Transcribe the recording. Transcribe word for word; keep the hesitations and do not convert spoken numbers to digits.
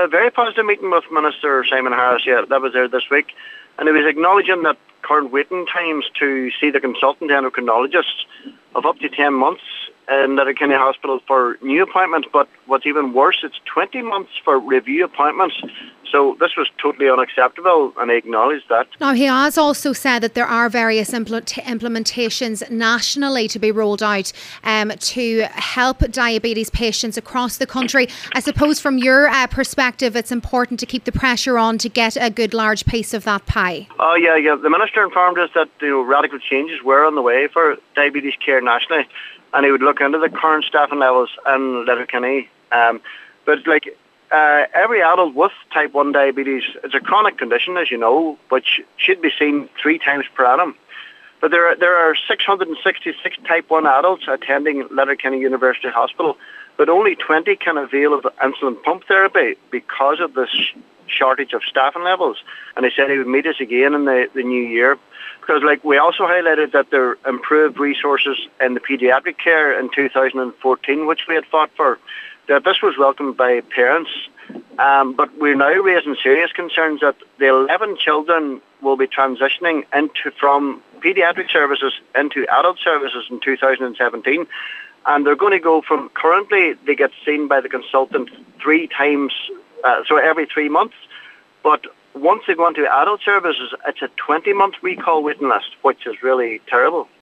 a very positive meeting with Minister Simon Harris. Yeah, that was there this week, and he was acknowledging that current waiting times to see the consultant endocrinologist of up to ten months in Letterkenny Hospital for new appointments, but what's even worse, it's twenty months for review appointments. So this was totally unacceptable, and I acknowledged that. Now, he has also said that there are various implement- implementations nationally to be rolled out um, to help diabetes patients across the country. I suppose from your uh, perspective, it's important to keep the pressure on to get a good large piece of that pie. Oh, yeah, yeah. The Minister informed us that you know, radical changes were on the way for diabetes care nationally, and he would look into the current staffing levels in Letterkenny. Um, but, like, Uh, every adult with type one diabetes is a chronic condition, as you know, which should be seen three times per annum. But there are, there are six hundred sixty-six type one adults attending Letterkenny University Hospital, but only twenty can avail of insulin pump therapy because of this shortage of staffing levels. And he said he would meet us again in the, the new year. Because like we also highlighted that there are improved resources in the paediatric care in two thousand fourteen, which we had fought for. That this was welcomed by parents, um, but we're now raising serious concerns that the eleven children will be transitioning into from paediatric services into adult services in two thousand seventeen, and they're going to go from currently they get seen by the consultant three times, uh, so every three months, but once they go into adult services, it's a twenty-month recall waiting list, which is really terrible.